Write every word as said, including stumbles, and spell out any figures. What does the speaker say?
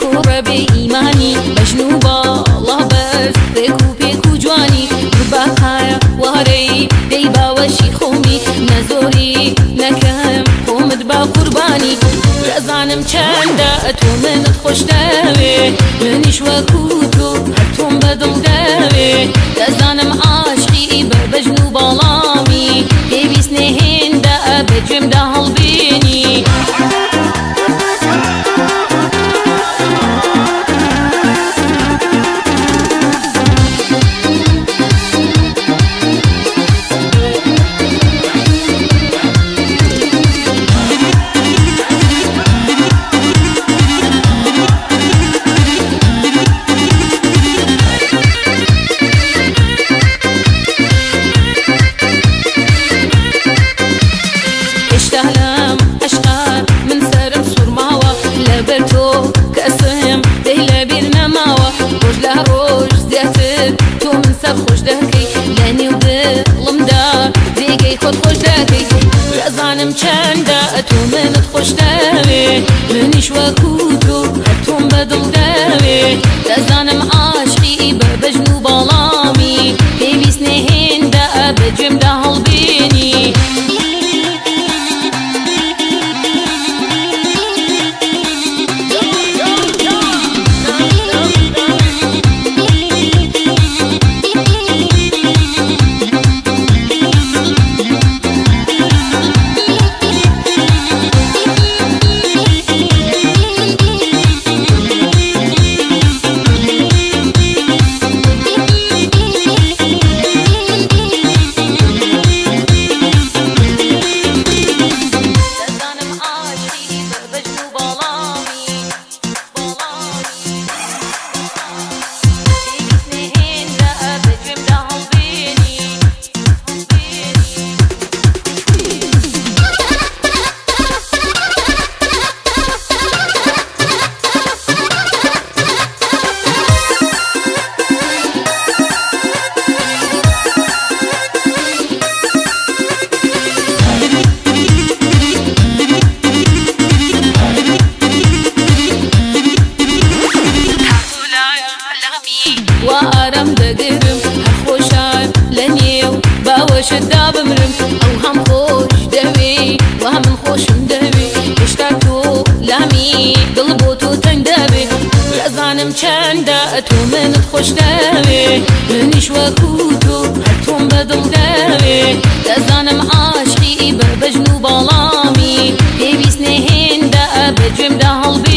کوڕە بێ ئیمانی بەژنوبە الله بەرز ڕێک و پێک و جوانی بەقایە وارەی دەی باوەشی خۆمی نەزۆری نەکەم خۆمت با قوربانی دەزانم چەندە تۆ منت خۆش دەوێ منیش وەکو تۆ هەر تۆم بەدڵ دەوێ دەزانم عاشقی بە بەژن و باڵامی پێویست نێهێندە بەگوێمدا هەڵبێنی اشتهلم اشقار من سرم سرماوة لبرتو كأسهم ده لبير نماوة روج له روج زياتر تو من سر خوش دهكي لاني وبقلم دار ديقي خود خوش دهكي رزانم چنده تو منت خوش دهوي منيش وكوتو هتوم بدل دهوي رزانم عاشقي ببجن وبالامي بيبيس نهين ده بجم ده هالبيني وارم دقرم هخوشان لنيو باوش الداب مرم او هم خوش دهوي وهم خوشم دهوي اشتاكتو لامي قلبوتو تندبي رزانم چنده تو منت خوش دهوي منيش وكوتو هتوم بدل دهوي رزانم عاشقي ببجن وبالامي بيبيس نهين ده بجم ده هالبي